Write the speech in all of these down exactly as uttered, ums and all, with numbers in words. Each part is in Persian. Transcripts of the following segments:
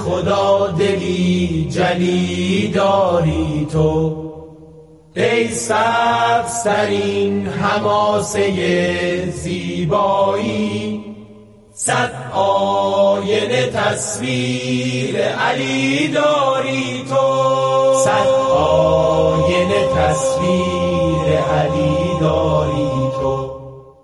خدا دلی جلی داری تو، ای سبزترین حماسه زیبایی، صد آینه تصویر علی داری تو، صد آینه تصویر علی داری تو.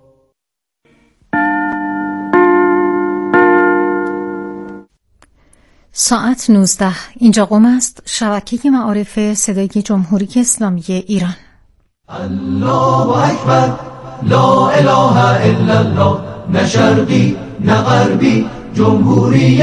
ساعت نوزده. اینجا قم است، شبکه معارف صدای جمهوری اسلامی ایران. الله اکبر، لا اله الا الله، نه شرقی نه غربی، جمهوری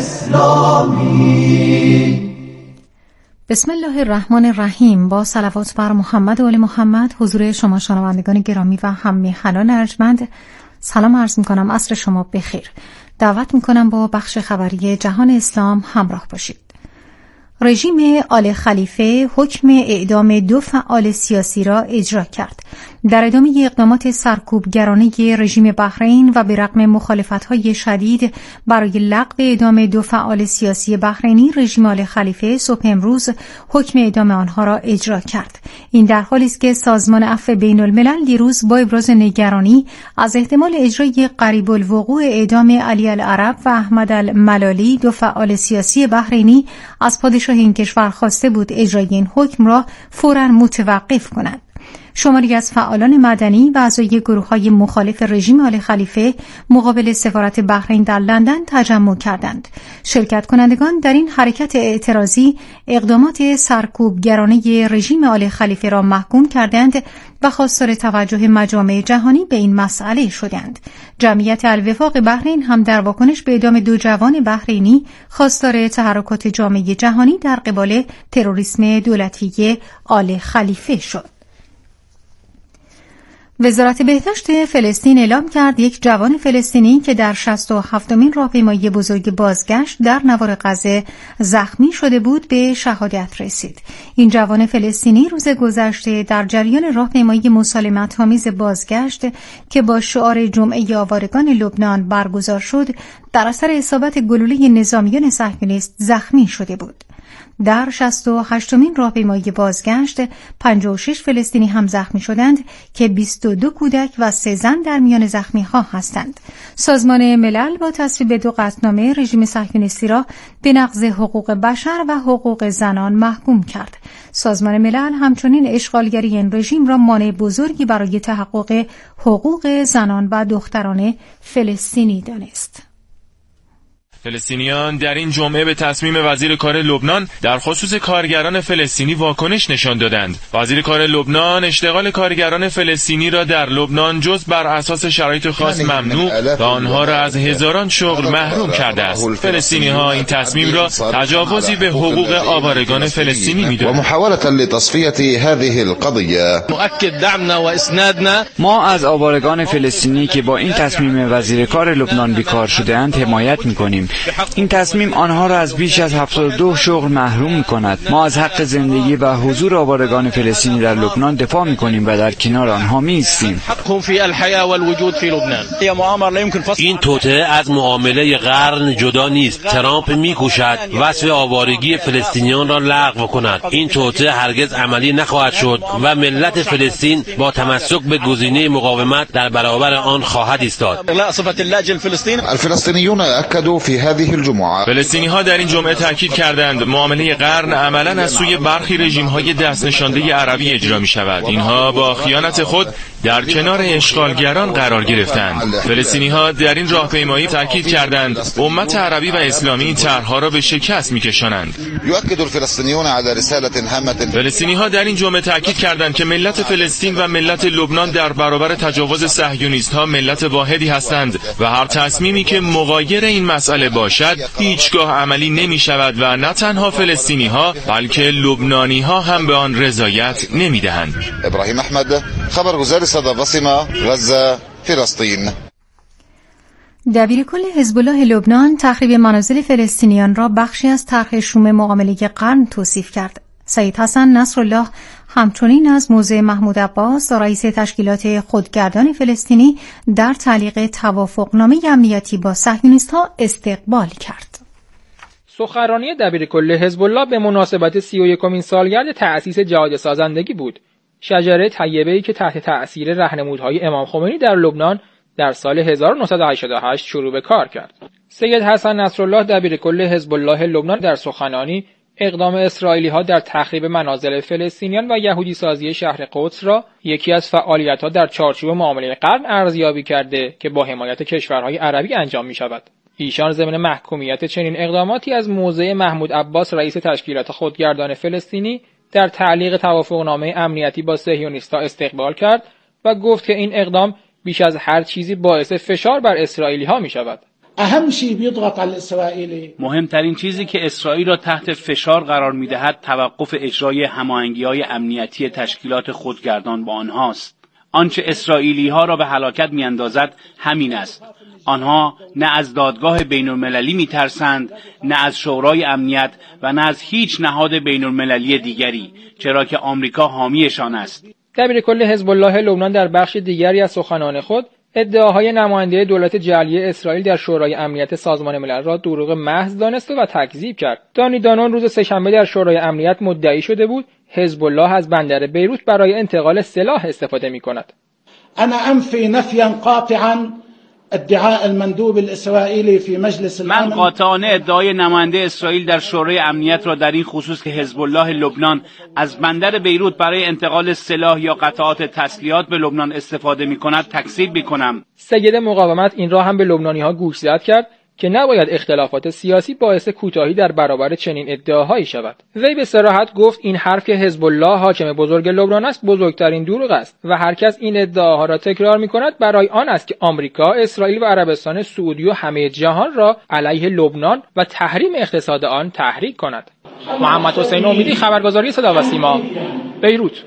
اسلامی. بسم الله الرحمن الرحیم. با صلوات بر محمد و آل محمد حضور شما شنوندگان گرامی و هم‌میهنان ارجمند سلام عرض می‌کنم. عصر شما بخیر. دعوت می‌کنم با بخش خبری جهان اسلام همراه باشید. رژیم آل خلیفه حکم اعدام دو فعال سیاسی را اجرا کرد. در ادامه اقدامات سرکوبگرانه رژیم بحرین و به رغم مخالفت‌های شدید برای لغو اعدام دو فعال سیاسی بحرینی، رژیم آل خلیفه صبح امروز حکم اعدام آنها را اجرا کرد. این در حالی است که سازمان عفو بین‌الملل دیروز با ابراز نگرانی از احتمال اجرای قریب الوقوع اعدام علی العرب و احمد الملالی، دو فعال سیاسی بحرینی، از پادشاه این کشور خواسته بود اجرای این حکم را فوراً متوقف کند. شماری از فعالان مدنی و اعضای گروه‌های مخالف رژیم آل خلیفه مقابل سفارت بحرین در لندن تجمع کردند. شرکت کنندگان در این حرکت اعتراضی اقدامات سرکوبگرانه رژیم آل خلیفه را محکوم کردند و خواستار توجه مجامع جهانی به این مسئله شدند. جمعیت الوفاق بحرین هم در واکنش به اعدام دو جوان بحرینی خواستار تحرکات جامعه جهانی در قبال تروریسم دولتی آل خلیفه شد. وزارت بهداشت فلسطین اعلام کرد یک جوان فلسطینی که در شصت و هفتمین راهپیمایی بزرگ بازگشت در نوار غزه زخمی شده بود به شهادت رسید. این جوان فلسطینی روز گذشته در جریان راهپیمایی مسالمت‌آمیز بازگشت که با شعار جمعه آوارگان لبنان برگزار شد، در اثر اصابت گلوله نظامیان صهیونیست زخمی شده بود. در شصت و هشتمین راهپیمایی بازگشت پنجاه و شش فلسطینی هم زخمی شدند که بیست و دو کودک و سه زن در میان زخمی‌ها هستند. سازمان ملل با تصویب دو قطعنامه رژیم صهیونیستی را به نقض حقوق بشر و حقوق زنان محکوم کرد. سازمان ملل همچنین اشغالگری این رژیم را مانع بزرگی برای تحقق حقوق زنان و دختران فلسطینی دانست. فلسطینیان در این جمعه به تصمیم وزیر کار لبنان در خصوص کارگران فلسطینی واکنش نشان دادند. وزیر کار لبنان اشتغال کارگران فلسطینی را در لبنان جز بر اساس شرایط خاص ممنوع و آنها را از هزاران شغل محروم کرده است. فلسطینی‌ها این تصمیم را تجاوزی به حقوق آوارگان فلسطینی می‌دانند. و محاولة لتصفیة هذه القضیه. نؤكد دعمنا و اسنادنا. ما از آوارگان فلسطینی که با این تصمیم وزیر کار لبنان بیکار شده‌اند حمایت می‌کنیم. این تصمیم آنها را از بیش از هفتاد و دو شغل محروم می‌کند. ما از حق زندگی و حضور آوارگان فلسطینی در لبنان دفاع می‌کنیم و در کنار آنها می‌ایستیم. این توطئه از معامله قرن جدا نیست. ترامپ می‌کوشد وصف آوارگی فلسطینیان را لغو کند. این توطئه هرگز عملی نخواهد شد و ملت فلسطین با تمسک به گزینه مقاومت در برابر آن خواهد ایستاد. الفلسطینیون اکدوا فی هذه الجمعه. فلسطینی‌ها در این جمعه تاکید کردند معامله قرن عملاً از سوی برخی رژیم‌های دست نشانده عربی اجرا می‌شود. اینها با خیانت خود در کنار اشغالگران قرار گرفتند. فلسطینی‌ها در این راهپیمایی تاکید کردند امت عربی و اسلامی طرح‌ها را به شکست می‌کشانند. یؤکد الفلسطینیون علی رسالة هامة. فلسطینی‌ها در این جمعه تاکید کردند که ملت فلسطین و ملت لبنان در برابر تجاوز صهیونیست‌ها ملت واحدی هستند و هر تصمیمی که مغایر این مسئله باشد هیچگاه عملی نمی‌شود و نه تنها فلسطینی‌ها بلکه لبنانی‌ها هم به آن رضایت نمی‌دهند. ابراهیم احمد، خبرگزار صدا وسیما، غزه، فلسطین. دبیرکل حزب الله لبنان تخریب منازل فلسطینیان را بخشی از طرح شوم معامله قرن توصیف کرد. سید حسن نصرالله همچنین از موضع محمود عباس رئیس تشکیلات خودگردان فلسطینی در تعلیق توافقنامه امنیتی با صهیونیست‌ها استقبال کرد. سخنرانی دبیرکل حزب الله به مناسبت سی و یکمین سالگرد تأسیس جهاد سازندگی بود. شجره طیبه‌ای که تحت تأثیر راهنمودهای امام خمینی در لبنان در سال هزار و نهصد و هشتاد و هشت شروع به کار کرد. سید حسن نصرالله دبیرکل حزب الله لبنان در سخنرانی اقدام اسرائیلی‌ها در تخریب منازل فلسطینیان و یهودی سازی شهر قدس را یکی از فعالیت‌ها در چارچوب معامله قرن ارزیابی کرده که با حمایت کشورهای عربی انجام می‌شود. ایشان ضمن محکومیت چنین اقداماتی از موضع محمود عباس رئیس تشکیلات خودگردان فلسطینی در تعلیق توافقنامه امنیتی با صهیونیست‌ها استقبال کرد و گفت که این اقدام بیش از هر چیزی باعث فشار بر اسرائیلی‌ها می‌شود. مهمترین چیزی که اسرائیل را تحت فشار قرار می‌دهد توقف اجرای هماهنگی‌های امنیتی تشکیلات خودگردان با آنهاست. آنچه اسرائیلی‌ها را به هلاکت می‌اندازد همین است. آنها نه از دادگاه بین‌المللی می‌ترسند، نه از شورای امنیت و نه از هیچ نهاد بین‌المللی دیگری، چرا که آمریکا حامیشان است. دبیرکل حزب الله لبنان در بخش دیگری از سخنان خود ادعاهای نماینده دولت جعلی اسرائیل در شورای امنیت سازمان ملل را دروغ محض دانست و تکذیب کرد. دانی دانون روز سه‌شنبه در شورای امنیت مدعی شده بود حزب الله از بندر بیروت برای انتقال سلاح استفاده می‌کند. انا انفی نفیا قاطعا ادعاء المندوب الاسرائیلی فی مجلس من قاطعانه ادعای نماینده اسرائیل در شورای امنیت را در این خصوص که حزب الله لبنان از بندر بیروت برای انتقال سلاح یا قطعات تسلیحات به لبنان استفاده می‌کند تکذیب می‌کنم. سید مقاومت این را هم به لبنانی‌ها گوشزد کرد که نباید اختلافات سیاسی باعث کوتاهی در برابر چنین ادعاهایی شود. وی به صراحت گفت این حرف که حزب الله حاکم بزرگ لبنان است بزرگترین دروغ است و هر کس این ادعاها را تکرار می‌کند برای آن است که آمریکا، اسرائیل و عربستان سعودی و همه جهان را علیه لبنان و تحریم اقتصاد آن تحریک کند. محمد حسین امیدی، خبرگزاری صدا و سیما، بیروت.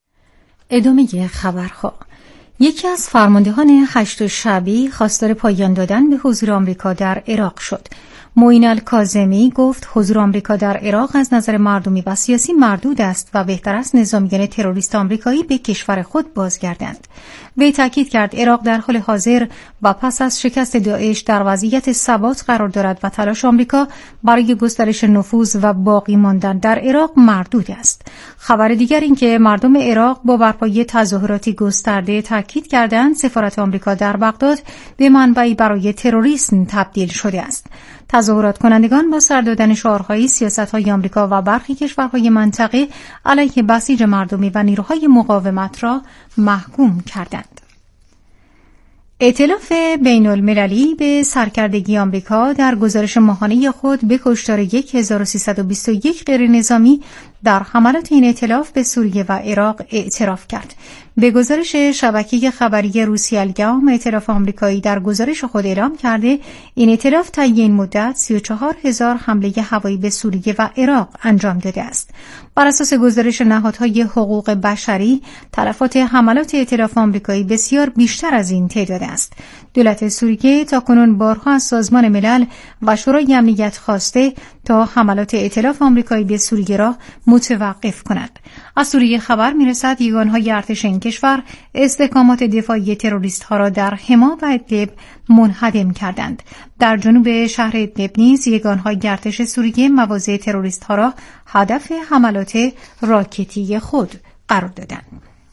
ادامه خبرها. یکی از فرماندهان هشت شعبی خواستار پایان دادن به حضور آمریکا در عراق شد. معین الکاظمی گفت حضور آمریکا در عراق از نظر مردمی و سیاسی مردود است و بهتر است نظامیان تروریست آمریکایی به کشور خود بازگردند. وی تاکید کرد عراق در حال حاضر و پس از شکست داعش در وضعیت ثبات قرار دارد و تلاش آمریکا برای گسترش نفوذ و باقی ماندن در عراق مردود است. خبر دیگر این که مردم عراق با برپایی تظاهراتی گسترده تاکید کردند سفارت آمریکا در بغداد به منبعی برای تروریسم تبدیل شده است. تظاهرات کنندگان با سر دادن شعارهای سیاست‌های آمریکا و برخی کشورهای منطقه علیه بسیج مردمی و نیروهای مقاومت را محکوم کردند. ائتلاف بین المللی به سرکردگی آمریکا در گزارش ماهانه خود به کشتار هزار و سیصد و بیست و یک غیرنظامی در حملات این ائتلاف به سوریه و عراق اعتراف کرد. به گزارش شبکه خبری روسی الگام، ائتلاف آمریکایی در گزارش خود اعلام کرده این ائتلاف طی این مدت سی و چهار هزار حمله هوایی به سوریه و عراق انجام داده است. بر اساس گزارش نهادهای حقوق بشری، تلفات حملات ائتلاف آمریکایی بسیار بیشتر از این تعداد است. دولت سوریه تاکنون بارها از سازمان ملل و شورای امنیت خواسته تا حملات ائتلاف آمریکایی به سوریه را متوقف کند. از سوریه خبر می‌رسد یگانهای ارتش این کشور استحکامات دفاعی تروریست‌ها را در حما و ادلب منهدم کردند. در جنوب شهر ادلب نیز یگانهای ارتش سوریه مواضع تروریست‌ها را هدف حملات راکتی خود قرار دادند.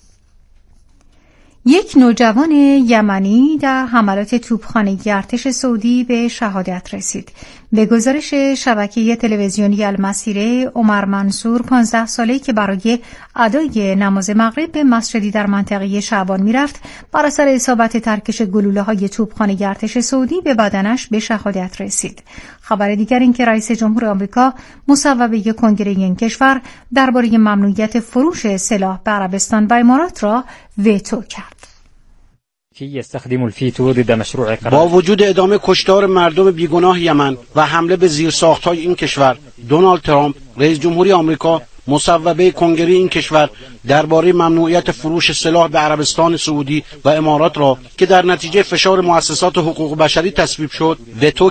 یک نوجوان یمنی در حملات توپخانه ارتش سعودی به شهادت رسید. به گزارش شبکه تلویزیونی المسیره، عمر منصور پانزده ساله‌ای که برای ادای نماز مغرب به مسجدی در منطقه شعبان میرفت، بر اثر اصابت ترکش گلوله‌های توپخانه ارتش سعودی به بدنش به شهادت رسید. خبر دیگر این که رئیس جمهور آمریکا مصوبه کنگره این کشور درباره ممنوعیت فروش سلاح به عربستان و امارات را ویتو کرد. با وجود ادامه کشتار مردم بیگناه یمن و حمله به زیرساخت‌های این کشور، دونالد ترامپ رئیس جمهوری آمریکا مصوبه کنگره این کشور درباره ممنوعیت فروش سلاح به عربستان سعودی و امارات را که در نتیجه فشار مؤسسات حقوق بشری تصویب شد ویتو کرد.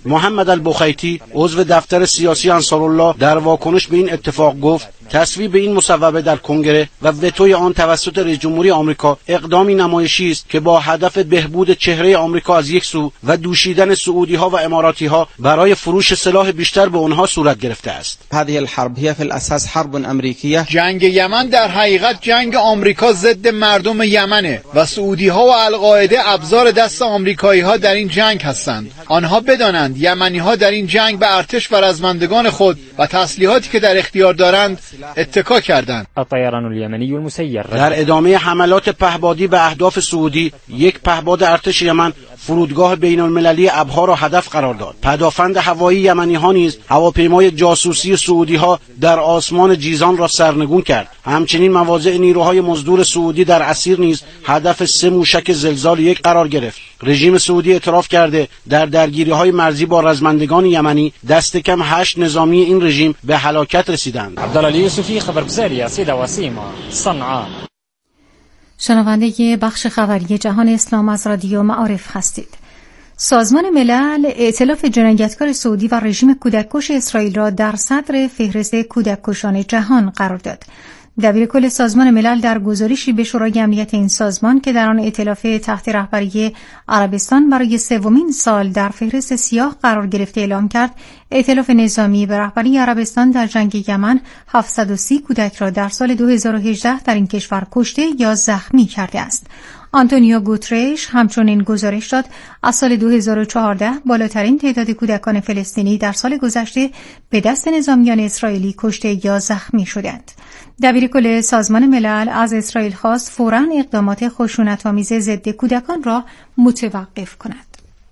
محمد البخیتی عضو دفتر سیاسی انصارالله در واکنش به این اتفاق گفت تصویب این مصوبه در کنگره و وتوی آن توسط رئیس جمهوری آمریکا اقدامی نمایشی است که با هدف بهبود چهره آمریکا از یک سو و دوشیدن سعودی ها و اماراتی ها برای فروش سلاح بیشتر به آنها صورت گرفته است. هذه الحرب هي في الاساس حرب امریکیه. جنگ یمن در حقیقت جنگ آمریکا ضد مردم یمنه و سعودی ها و القاعده ابزار دست آمریکایی ها در این جنگ هستند. آنها بدانند یمنی ها در این جنگ به ارتش و رزمندگان خود و تسلیحاتی که در اختیار دارند اتکا کردند. الطيران اليمني المسير در ادامه حملات پهبادی به اهداف سعودی، یک پهباد ارتش یمن فرودگاه بین المللی ابها را هدف قرار داد. پدافند هوایی یمنی ها نیز هواپیمای جاسوسی سعودی ها در آسمان جیزان را سرنگون کرد. همچنین مواضع نیروهای مزدور سعودی در اسیر نیز هدف سه موشک زلزال یک قرار گرفت. رژیم سعودی اعتراف کرده در درگیری های مرزی با رزمندگان یمنی دست کم هشت نظامی این رژیم به هلاکت رسیدند. عبدالله یوسفی خبرگزاری سیدا وسیما صنعا. شنونده بخش خبری جهان اسلام از رادیو معارف هستید. سازمان ملل ائتلاف جنایتکار سعودی و رژیم کودککش اسرائیل را در صدر فهرست کودککشان جهان قرار داد. دبیر کل سازمان ملل در گزارشی به شورای امنیت این سازمان که در آن ائتلاف تحت رهبری عربستان برای سومین سال در فهرست سیاه قرار گرفته اعلام کرد، ائتلاف نظامی به رهبری عربستان در جنگ یمن هفتصد و سی کودک را در سال دو هزار و هجده در این کشور کشته یا زخمی کرده است. آنتونیو گوترش همچنین گزارش داد از سال دو هزار و چهارده بالاترین تعداد کودکان فلسطینی در سال گذشته به دست نظامیان اسرائیلی کشته یا زخمی شدند. دبیر کل سازمان ملل از اسرائیل خواست فوراً اقدامات خشونت‌آمیز ضد کودکان را متوقف کند.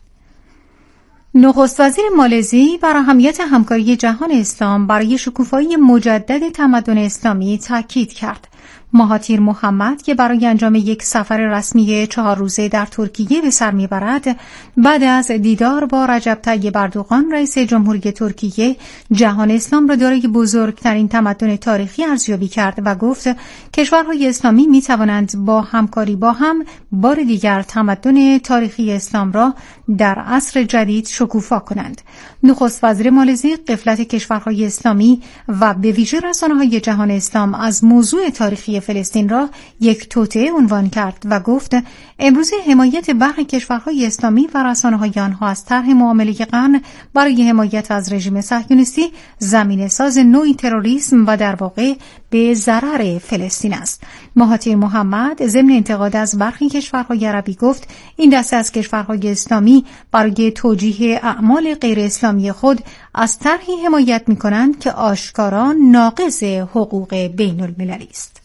نخست وزیر مالزی بر اهمیت همکاری جهان اسلام برای شکوفایی مجدد تمدن اسلامی تاکید کرد. مهاتیر محمد که برای انجام یک سفر رسمی چهار روزه در ترکیه به سر میبرد، بعد از دیدار با رجب طیب اردوغان رئیس جمهوری ترکیه جهان اسلام را دارای بزرگترین تمدن تاریخی ارزیابی کرد و گفت کشورهای اسلامی می توانند با همکاری با هم بار دیگر تمدن تاریخی اسلام را در عصر جدید شکوفا کنند. نخست وزیر مالزی غفلت کشورهای اسلامی و به ویژه رسانه‌های جهان اسلام از موضوع تاریخی فلسطین را یک توطئه عنوان کرد و گفت امروز حمایت برخی کشورهای اسلامی و رسانه‌های آنها از طرح معامله قرن برای حمایت از رژیم صهیونیستی زمینه‌ساز نوعی تروریسم و در واقع به ضرر فلسطین است. مهاتیر محمد ضمن انتقاد از برخی کشورهای عربی گفت این دسته از کشورهای اسلامی برای توجیه اعمال غیر اسلامی خود از طرحی حمایت می‌کنند که آشکارا ناقض حقوق بین المللی است.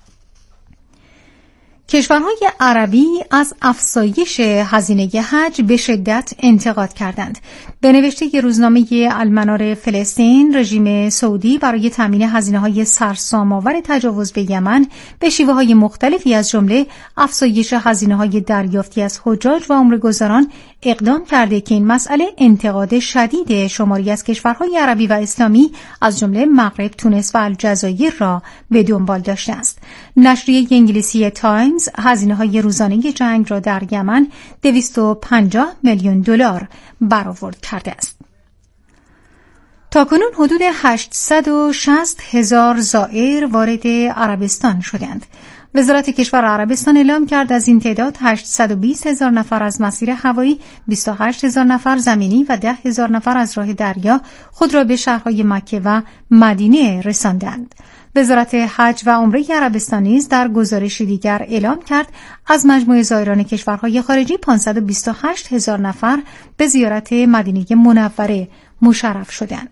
کشورهای عربی از افزایش هزینه حج به شدت انتقاد کردند. به نوشته روزنامه المنار فلسطین، رژیم سعودی برای تامین هزینه‌های سرسام‌آور تجاوز به یمن به شیوه‌های مختلفی از جمله افزایش هزینه‌های دریافتی از حجاج و عمره‌گذاران اقدام کرده که این مسئله انتقاد شدید شماری از کشورهای عربی و اسلامی از جمله مغرب، تونس و الجزایر را به دنبال داشته است. نشریه انگلیسی تایمز هزینه‌های روزانه جنگ را در یمن دویست و پنجاه میلیون دلار برآورد کرده است. تاکنون حدود هشتصد و شصت هزار زائر وارد عربستان شدند. وزارت کشور عربستان اعلام کرد از این تعداد هشتصد و بیست هزار نفر از مسیر هوایی، بیست و هشت هزار نفر زمینی و ده هزار نفر از راه دریا خود را به شهرهای مکه و مدینه رساندند. وزارت حج و عمره عربستان نیز در گزارشی دیگر اعلام کرد از مجموع زائران کشورهای خارجی پانصد و بیست و هشت هزار نفر به زیارت مدینه منوره مشرف شدند.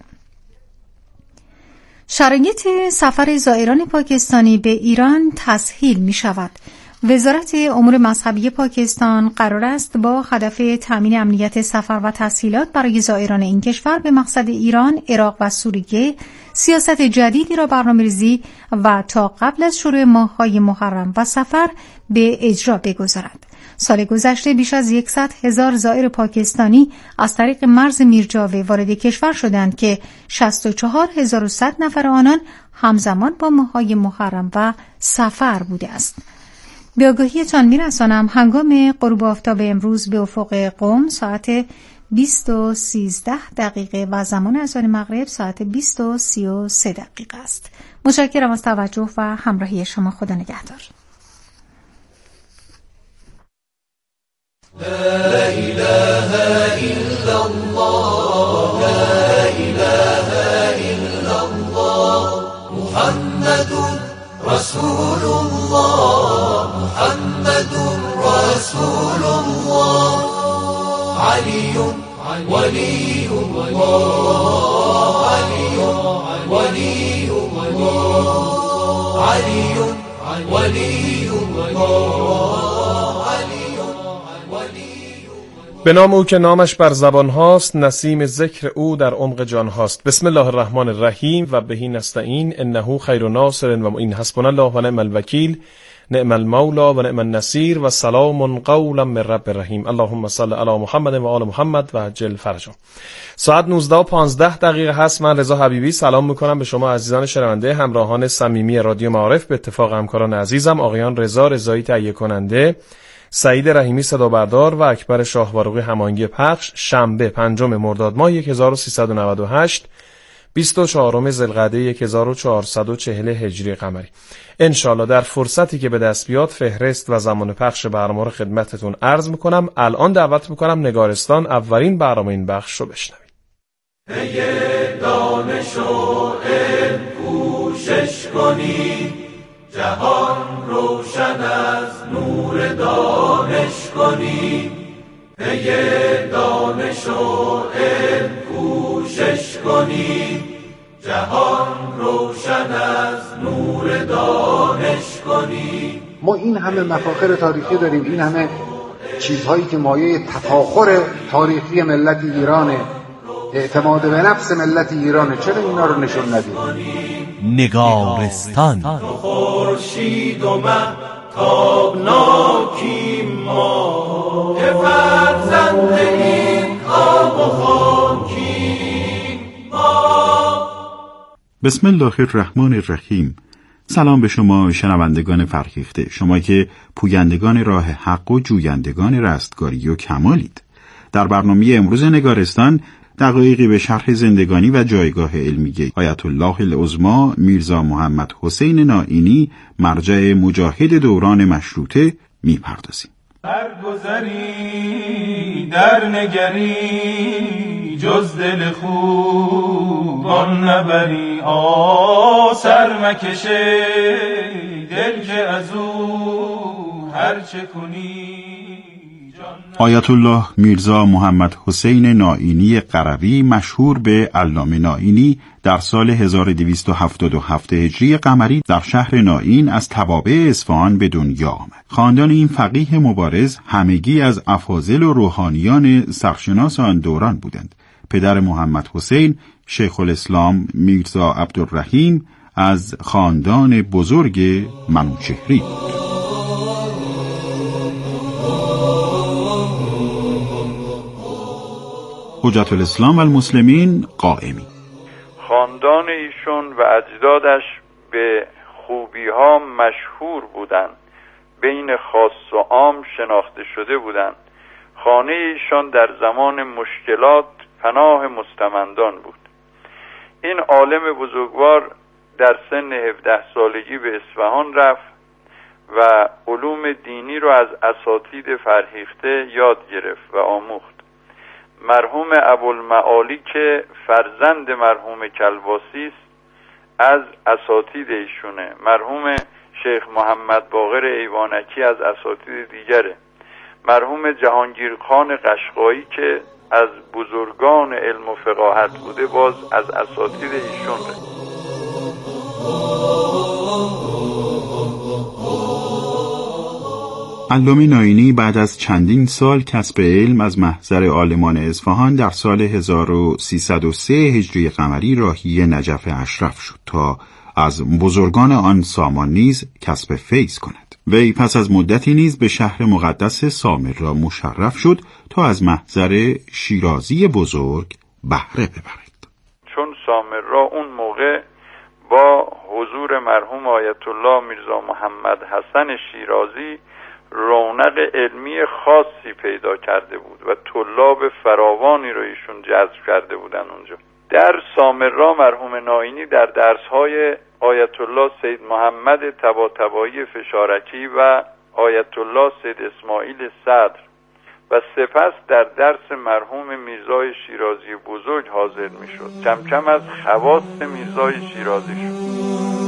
شرایط سفر زائران پاکستانی به ایران تسهیل می شود. وزارت امور مذهبی پاکستان قرار است با هدف تامین امنیت سفر و تسهیلات برای زائران این کشور به مقصد ایران، عراق و سوریه سیاست جدیدی را برنامه‌ریزی و تا قبل از شروع ماه‌های محرم و صفر به اجرا بگذارد. سال گذشته بیش از صد هزار زائر پاکستانی از طریق مرز میرجاوه وارد کشور شدند که شصت و چهار هزار و صد نفر آنان همزمان با ماه‌های محرم و صفر بوده است. به آگاهیتان می‌رسانم هنگام غروب آفتاب امروز به افق قم ساعت بیست و سیزده دقیقه و زمان اذان مغرب ساعت بیست و سی و سه دقیقه است. متشکرم از توجه و همراهی شما. خدا نگهدار. لا إله إلا الله لا إله إلا الله محمد رسول الله محمد رسول الله علي ولي الله علي ولي الله علي ولي الله. به نام او که نامش بر زبان هاست، نسیم ذکر او در عمق جان هاست. بسم الله الرحمن الرحیم و بهی نستعین انه خیر ناصر و معین. حسبنا الله و نعم الوکیل نعم المولا و نعم النصیر و سلام قولا من رب رحیم. اللهم صل علی محمد و آل محمد و عجل فرجهم. ساعت نوزده و پانزده دقیقه هست. من رضا حبیبی سلام میکنم به شما عزیزان شنونده، همراهان صمیمی رادیو معارف. به اتفاق همکاران عزیزم آقایان رضا رضایی تهیه کننده، سعید رحیمی صدا بردار و اکبر شاهوارقی هماهنگی پخش. شنبه پنجم مرداد ماه هزار و سیصد و نود و هشت، بیست و چهارم ذوالقعده هزار و چهارصد و چهل هجری قمری. انشالله در فرصتی که به دست بیاد فهرست و زمان پخش برنامه رو خدمتتون عرض میکنم. الان دعوت میکنم نگارستان اولین برنامه این بخش رو بشنوید. پی دانش و علم کوشش کنی، جهان روشن از نور دانش کنی. پی دانش و علم کوشش کنی، جهان روشن از نور دانش کنی. ما این همه مفاخر تاریخی داریم، این همه چیزهایی که مایه تفاخر تاریخی ملت ایرانه، اعتماد به نفس ملت ایرانه، چرا اینا رو نشون ندیم؟ نگارستان خورشید و مه تابناکیم ما، که فرزند این آب و خاکیم ما. بسم الله الرحمن الرحیم. سلام به شما شنوندگان فرهیخته، شما که پویندگان راه حق و جویندگان رستگاری و کمالید. در برنامه امروز نگارستان دقایقی به شرح زندگانی و جایگاه علمی آیت الله العظمی میرزا محمد حسین نائینی، مرجع مجاهد دوران مشروطه میپردازیم. هر گذری در نگری جز دل خوب آن نبری، آ سر مکشه دل که از او هر چه کنی. آیت الله میرزا محمد حسین نائینی قروی، مشهور به علامه نائینی، در سال هزار و دویست و هفتاد و هفت هجری قمری در شهر نائین از توابع اصفهان به دنیا آمد. خاندان این فقیه مبارز همگی از افاضل و روحانیان سرشناس آن دوران بودند. پدر محمد حسین شیخ الاسلام میرزا عبدالرحیم از خاندان بزرگ منوچهری بود. حجت الاسلام و المسلمین قائمی. خاندان ایشون و اجدادش به خوبی ها مشهور بودند، بین خاص و عام شناخته شده بودند. خانه ایشان در زمان مشکلات پناه مستمندان بود. این عالم بزرگوار در سن هفده سالگی به اصفهان رفت و علوم دینی رو از اساتید فرهیخته یاد گرفت و آموخت. مرحوم ابوالمعالی که فرزند مرحوم کلباسی است از اساتید ایشونه. مرحوم شیخ محمد باقر ایوانکی از اساتید دیگره. مرحوم جهانگیر خان قشقایی که از بزرگان علم و فقاهت بوده باز از اساتید ایشونه. علامه نائینی بعد از چندین سال کسب علم از محضر عالمان اصفهان در سال هزار و سیصد و سه هجری قمری راهی نجف اشرف شد تا از بزرگان آن سامان نیز کسب فیض کند. وی پس از مدتی نیز به شهر مقدس سامر را مشرف شد تا از محضر شیرازی بزرگ بهره ببرد. چون سامر را اون موقع با حضور مرحوم آیت الله میرزا محمد حسن شیرازی رونق علمی خاصی پیدا کرده بود و طلاب فراوانی رو ایشون جذب کرده بودن اونجا. در سامرا مرحوم نائینی در درس‌های آیت الله سید محمد طباطبایی فشارکی و آیت الله سید اسماعیل صدر و سپس در درس مرحوم میرزای شیرازی بزرگ حاضر میشد. کم کم از خواص میرزای شیرازی شد.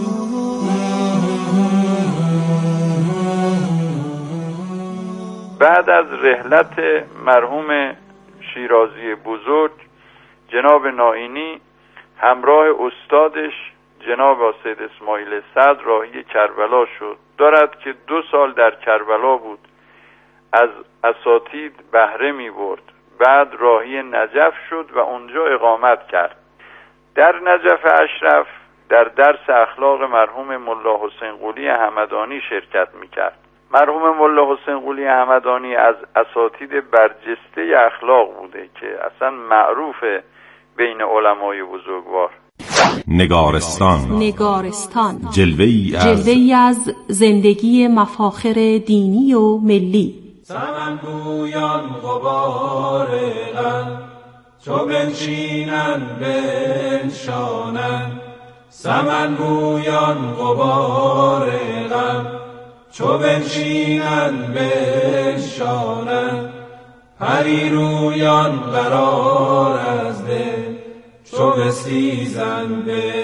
بعد از رحلت مرحوم شیرازی بزرگ، جناب نائینی همراه استادش جناب سید اسماعیل صدر راهی کربلا شد. دارد که دو سال در کربلا بود، از اساتید بهره می برد. بعد راهی نجف شد و اونجا اقامت کرد. در نجف اشرف در درس اخلاق مرحوم ملا حسین قلی همدانی شرکت می کرد. مرحوم ملا حسین قلی همدانی از اساتید برجسته اخلاق بوده که اصلا معروفه بین علمای بزرگوار. نگارستان نگارستان جلوه‌ای از جلوه‌ای از زندگی مفاخر دینی و ملی. سمنگویان غبار غم چو بنشینن بنشانن، سمنگویان غبار غم چو بنشینن بنشانن، پریرویان قرار از دل چو بسیزن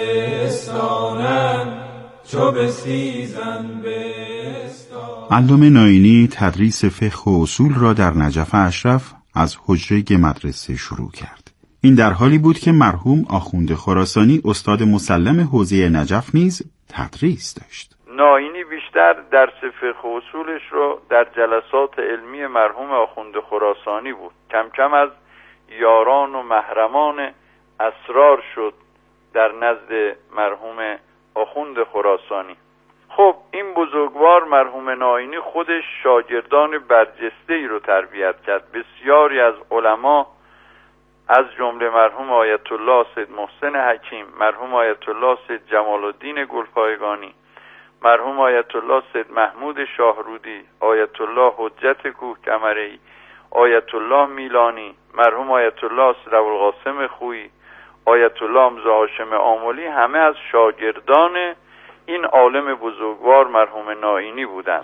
بستانن، چو بسیزن بستانن. علامه نائینی تدریس فقه و اصول را در نجف اشرف از حجره مدرسه شروع کرد. این در حالی بود که مرحوم آخوند خراسانی استاد مسلم حوزه نجف نیز تدریس داشت. نائینی بیشتر درس فقه و اصولش رو در جلسات علمی مرحوم آخوند خراسانی بود. کم کم از یاران و محرمان اسرار شد در نزد مرحوم آخوند خراسانی. خب این بزرگوار مرحوم نائینی خودش شاگردان برجسته ای رو تربیت کرد. بسیاری از علما از جمله مرحوم آیت الله سید محسن حکیم، مرحوم آیت الله سید جمال الدین گلپایگانی، مرحوم آیت الله سید محمود شاهرودی، آیت الله حجت کوهکمری، آیت الله میلانی، مرحوم آیت الله سید ابوالقاسم خویی، آیت الله مرزا هاشم آملی، همه از شاگردان این عالم بزرگوار مرحوم نائینی بودند.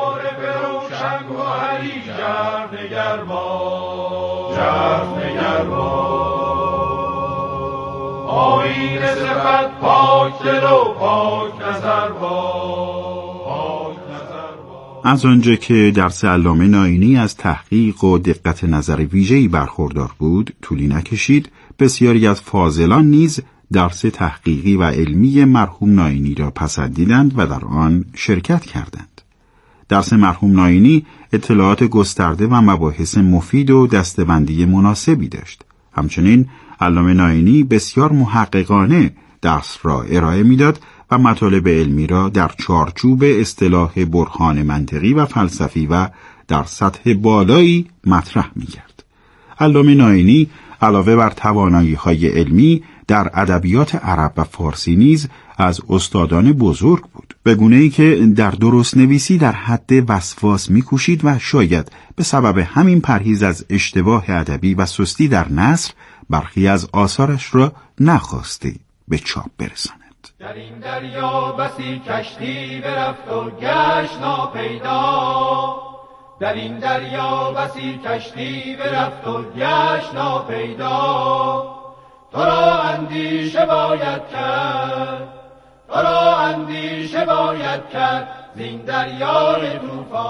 آیین صفت پاک دل و پاک نظر با. از آنجا که درس علامه نائینی از تحقیق و دقت نظر ویژه‌ای برخوردار بود، طولی نکشید بسیاری از فاضلان نیز درس تحقیقی و علمی مرحوم نائینی را پسندیدند و در آن شرکت کردند. درس مرحوم نائینی اطلاعات گسترده و مباحث مفید و دسته‌بندی مناسبی داشت. همچنین علامه نائینی بسیار محققانه درس را ارائه میداد و مطالب علمی را در چارچوب اصطلاح برهان منطقی و فلسفی و در سطح بالایی مطرح می‌کرد. علامه نائینی علاوه بر توانایی‌های علمی در ادبیات عرب و فارسی نیز از استادان بزرگ بود، به گونه‌ای که در درست نویسی در حد وسواس می‌کوشید و شاید به سبب همین پرهیز از اشتباه ادبی و سستی در نثر برخی از آثارش را نخواسته به چاپ برساند. در این دریا بسی کشتی برفت و گشت ناپیدا، در این دریا بسی کشتی برفت و گشت ناپیدا، تو را اندیشه باید کرد، تو را اندیشه باید کرد زین دریای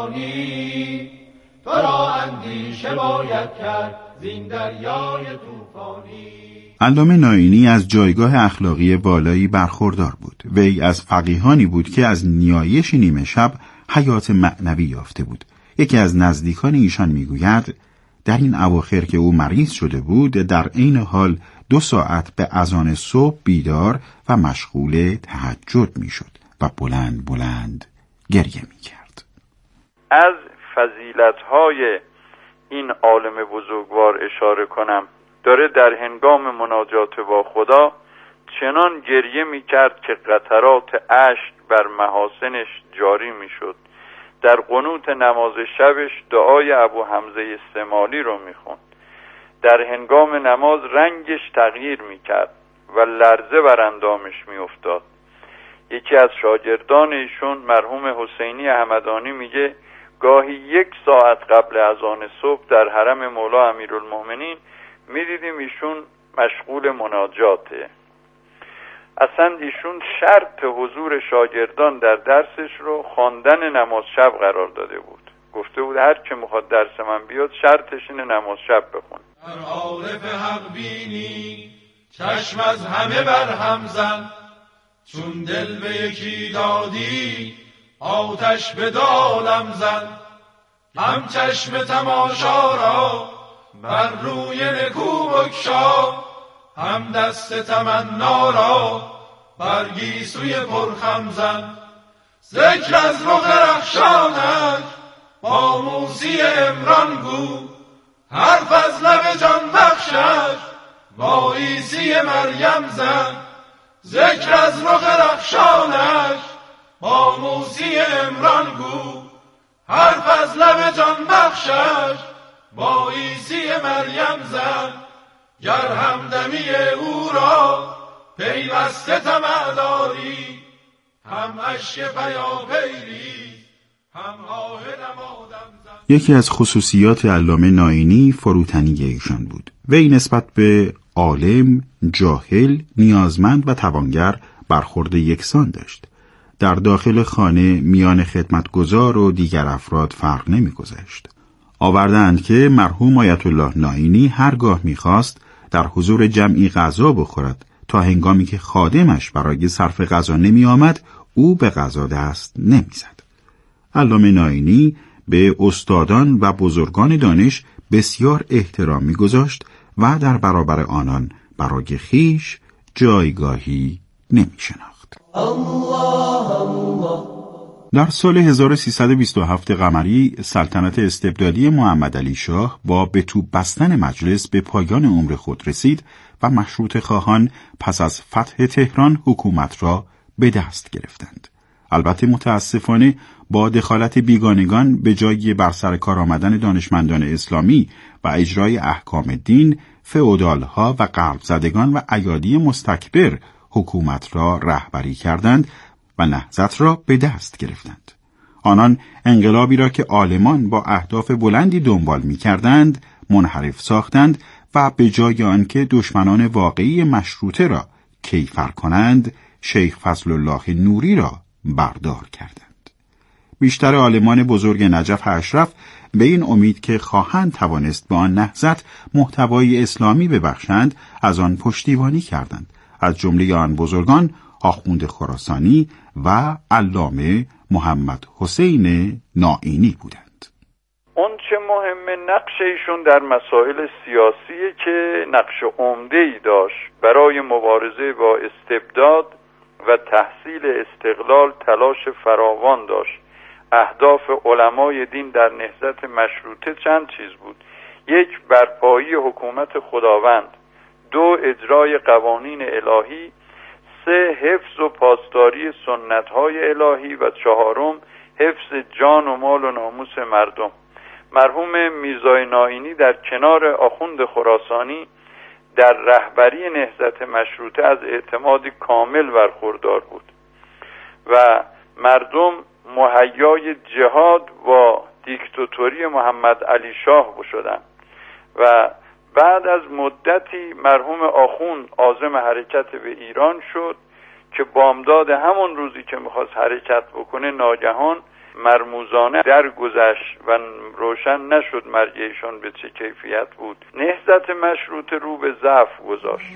طوفانی، تو را اندیشه باید کرد زین دریای طوفانی. علامه نائینی از جایگاه اخلاقی بالایی برخوردار بود. وی از فقیهانی بود که از نیایش نیمه شب حیات معنوی یافته بود. یکی از نزدیکان ایشان میگوید در این اواخر که او مریض شده بود، در عین حال دو ساعت به اذان صبح بیدار و مشغول تهجد میشد و بلند بلند گریه میکرد. از فضیلت‌های این عالم بزرگوار اشاره کنم. داره در هنگام مناجات با خدا چنان گریه میکرد که قطرات اشک بر محاسنش جاری میشد. در قنوت نماز شبش دعای ابو حمزه استعمالی رو میخوند. در هنگام نماز رنگش تغییر میکرد و لرزه بر اندامش میافتاد. یکی از شاگردان ایشون مرحوم حسینی همدانی میگه گاهی یک ساعت قبل اذان صبح در حرم مولا امیرالمومنین میدیدیم ایشون مشغول مناجاته. اصلا ایشون شرط حضور شاگردان در درسش رو خواندن نماز شب قرار داده بود. گفته بود هر که میخواد درس من بیاد شرطش اینه نماز شب بخون. هر عارف حق بینی چشم از همه بر هم زن، چون دل به یکی دادی آتش به دالم زن. هم چشم تماشا را بر روی نکو بگشا، هم دست تمنا را بر گیسوی پرخم زن. ذکر از رخ رخشانش با موسی عمران گو، حرف از لب جان بخشش با عیسی مریم زن. ذکر از رخ رخشانش با موسی عمران گو، حرف از لب جان بخشش با عیسی مریم زن. گر همدمی او را پیوسته طمع داری، هم اشک پیاپیری هم آه دمادم زن. یکی از خصوصیات علامه نائینی فروتنی ایشان بود. وی نسبت به عالم، جاهل، نیازمند و توانگر برخورد یکسان داشت. در داخل خانه میان خدمتگزار و دیگر افراد فرق نمی‌گذاشت. آوردند که مرحوم آیت الله نائینی هرگاه می‌خواست در حضور جمعی غذا بخورد تا هنگامی که خادمش برای صرف غذا نمی آمد او به غذا دست نمی زد. علامه نائینی به استادان و بزرگان دانش بسیار احترام می گذاشت و در برابر آنان برای خیش جایگاهی نمی شناخت. الله الله. در سال هزار و سیصد و بیست و هفت قمری سلطنت استبدادی محمد علی شاه با به توپ بستن مجلس به پایان عمر خود رسید و مشروطه خواهان پس از فتح تهران حکومت را به دست گرفتند. البته متاسفانه با دخالت بیگانگان به جای بر سر کار آمدن دانشمندان اسلامی و اجرای احکام دین، فئودالها و غرب زدگان و ایادی مستکبر حکومت را رهبری کردند و نهضت را به دست گرفتند. آنان انقلابی را که عالمان با اهداف بلندی دنبال می کردند منحرف ساختند و به جای آنکه دشمنان واقعی مشروطه را کیفر کنند شیخ فضل الله نوری را بردار کردند. بیشتر عالمان بزرگ نجف اشرف به این امید که خواهند توانست به آن نهضت محتوای اسلامی ببخشند از آن پشتیبانی کردند. از جمله آن بزرگان آخوند خراسانی و علامه محمد حسین نائینی بودند. اون چه مهمه نقش ایشون در مسائل سیاسی که نقش عمده‌ای داشت برای مبارزه با استبداد و تحصیل استقلال تلاش فراوان داشت. اهداف علمای دین در نهضت مشروطه چند چیز بود. یک، برپایی حکومت خداوند. دو، اجرای قوانین الهی. سه، حفظ و پاسداری سنت‌های الهی. و چهارم، حفظ جان و مال و ناموس مردم. مرحوم میرزای نائینی در کنار آخوند خراسانی در رهبری نهضت مشروطه از اعتمادی کامل برخوردار بود و مردم مهیای جهاد با دیکتاتوری محمد علی شاه شدند و بعد از مدتی مرحوم آخوند عازم حرکت به ایران شد که بامداد همون روزی که میخواست حرکت بکنه ناگهان مرموزانه درگذشت و روشن نشد مرگ ایشان به چه کیفیت بود. نهضت مشروطه رو به ضعف گذاشت.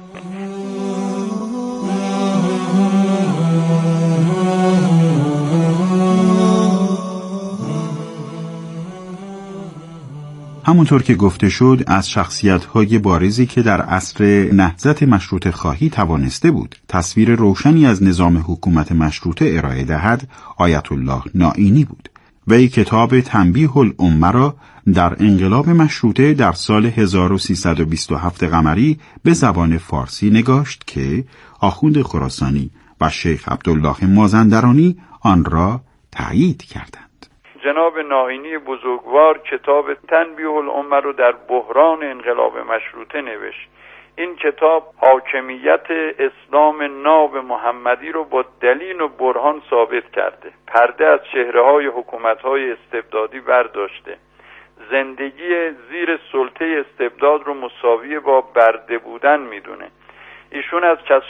همونطور که گفته شد از شخصیت‌های بارزی که در عصر نهضت مشروطه خواهی توانسته بود تصویر روشنی از نظام حکومت مشروطه ارائه دهد آیت الله نائینی بود. وی کتاب تنبیه الامه را در انقلاب مشروطه در سال هزار و سیصد و بیست و هفت قمری به زبان فارسی نگاشت که آخوند خراسانی و شیخ عبدالله مازندرانی آن را تایید کردند. جناب ناینی بزرگوار کتاب تنبیه الامه رو در بحران انقلاب مشروطه نوشت. این کتاب حاکمیت اسلام ناب محمدی رو با دلیل و برهان ثابت کرده، پرده از چهره‌های حکومت‌های استبدادی برداشته، زندگی زیر سلطه استبداد رو مساوی با برده بودن میدونه. ایشون از کسانی